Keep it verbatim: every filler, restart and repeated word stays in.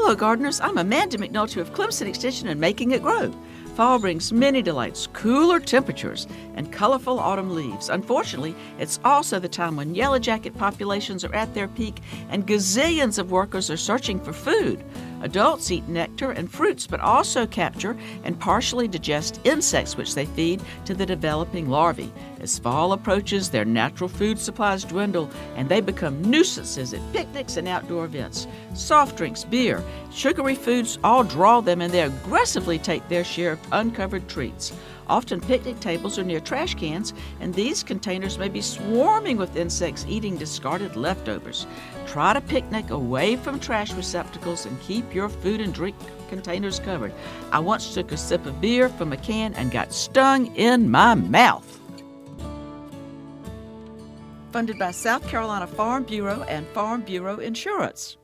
Hello, gardeners. I'm Amanda McNulty of Clemson Extension and Making It Grow. Fall brings many delights, cooler temperatures, and colorful autumn leaves. Unfortunately, it's also the time when yellow jacket populations are at their peak and gazillions of workers are searching for food. Adults eat nectar and fruits, but also capture and partially digest insects which they feed to the developing larvae. As fall approaches, their natural food supplies dwindle, and they become nuisances at picnics and outdoor events. Soft drinks, beer, sugary foods all draw them, and they aggressively take their share of uncovered treats. Often picnic tables are near trash cans, and these containers may be swarming with insects eating discarded leftovers. Try to picnic away from trash receptacles and keep your food and drink containers covered. I once took a sip of beer from a can and got stung in my mouth. Funded by South Carolina Farm Bureau and Farm Bureau Insurance.